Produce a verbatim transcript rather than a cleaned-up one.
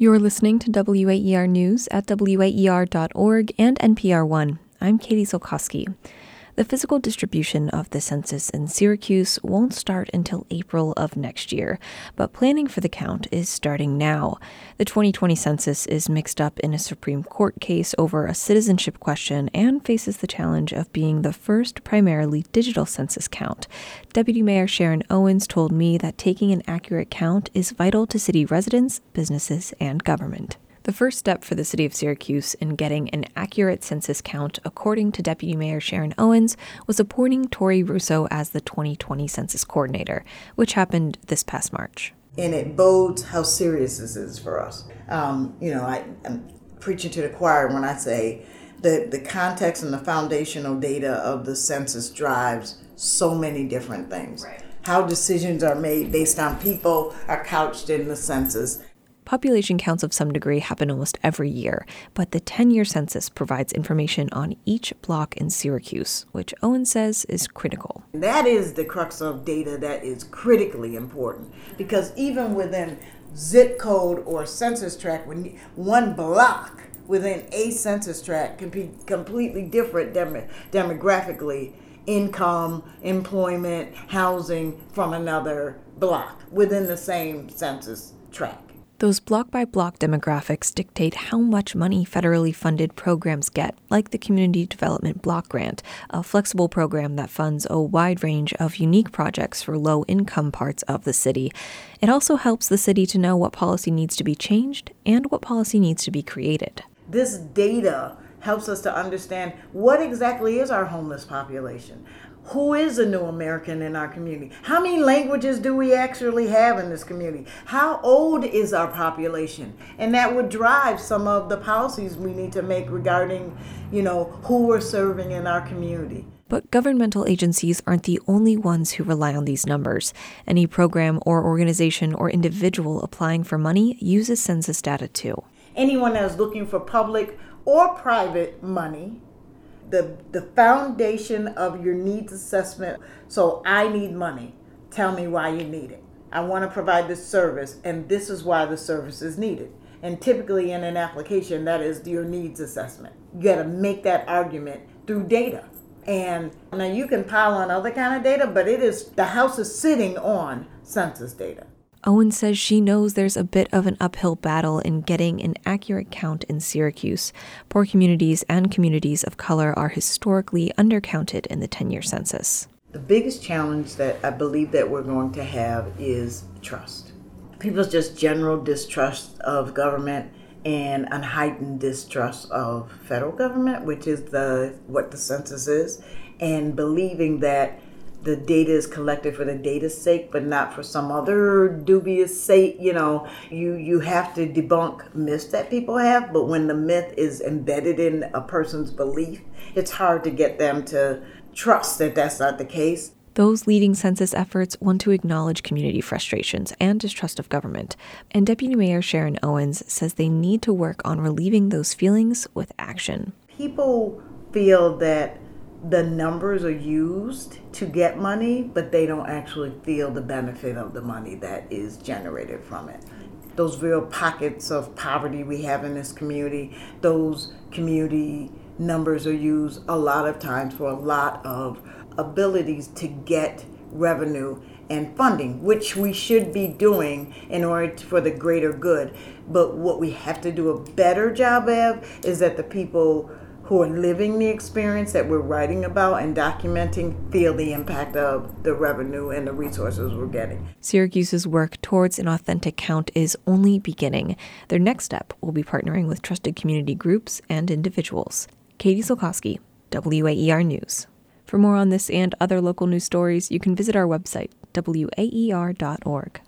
You're listening to W A E R News at W A E R dot org and N P R One. I'm Katie Solkowski. The physical distribution of the census in Syracuse won't start until April of next year, but planning for the count is starting now. The twenty twenty census is mixed up in a Supreme Court case over a citizenship question and faces the challenge of being the first primarily digital census count. Deputy Mayor Sharon Owens told me that taking an accurate count is vital to city residents, businesses, and government. The first step for the city of Syracuse in getting an accurate census count, according to Deputy Mayor Sharon Owens, was appointing Tori Russo as the twenty twenty census coordinator, which happened this past March. And it bodes how serious this is for us. Um, you know, I, I'm preaching to the choir when I say that the context and the foundational data of the census drives so many different things. Right. How decisions are made based on people are couched in the census. Population counts of some degree happen almost every year, but the ten-year census provides information on each block in Syracuse, which Owens says is critical. That is the crux of data that is critically important, because even within zip code or census tract, when one block within a census tract can be completely different dem- demographically, income, employment, housing from another block within the same census tract. Those block-by-block demographics dictate how much money federally funded programs get, like the Community Development Block Grant, a flexible program that funds a wide range of unique projects for low-income parts of the city. It also helps the city to know what policy needs to be changed and what policy needs to be created. This data helps us to understand what exactly is our homeless population. Who is a new American in our community? How many languages do we actually have in this community? How old is our population? And that would drive some of the policies we need to make regarding, you know, who we're serving in our community. But governmental agencies aren't the only ones who rely on these numbers. Any program or organization or individual applying for money uses census data too. Anyone that's looking for public or private money, The the foundation of your needs assessment. So I need money. Tell me why you need it. I want to provide this service, and this is why the service is needed. And typically in an application, that is your needs assessment. You got to make that argument through data. And now you can pile on other kind of data, but it is the house is sitting on census data. Owens says she knows there's a bit of an uphill battle in getting an accurate count in Syracuse. Poor communities and communities of color are historically undercounted in the ten-year census. The biggest challenge that I believe that we're going to have is trust. People's just general distrust of government and unheightened distrust of federal government, which is the what the census is, and believing that the data is collected for the data's sake, but not for some other dubious sake. You know, you, you have to debunk myths that people have, but when the myth is embedded in a person's belief, it's hard to get them to trust that that's not the case. Those leading census efforts want to acknowledge community frustrations and distrust of government, and Deputy Mayor Sharon Owens says they need to work on relieving those feelings with action. People feel that the numbers are used to get money, but they don't actually feel the benefit of the money that is generated from it. Those real pockets of poverty we have in this community, those community numbers are used a lot of times for a lot of abilities to get revenue and funding, which we should be doing in order to, for the greater good. But what we have to do a better job of is that the people who are living the experience that we're writing about and documenting feel the impact of the revenue and the resources we're getting. Syracuse's work towards an authentic count is only beginning. Their next step will be partnering with trusted community groups and individuals. Katie Solkowski, W A E R News. For more on this and other local news stories, you can visit our website, W A E R dot org.